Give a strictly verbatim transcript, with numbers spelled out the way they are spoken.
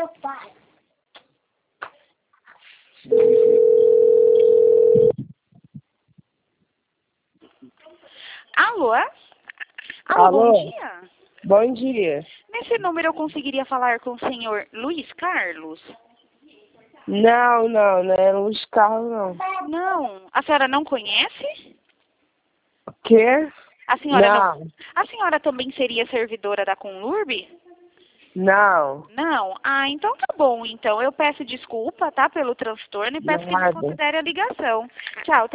meu pai. Alô? Alô, Alô? bom dia. Bom dia. Nesse número eu conseguiria falar com o senhor Luiz Carlos? Não, não, não é Luiz Carlos, não. Não. A senhora não conhece? O quê? A senhora não. Não, A senhora também seria servidora da Conlurb? não, Não? Ah, então tá bom. Então eu peço desculpa, tá, pelo transtorno e peço que nada. desconsidere a ligação. Tchau.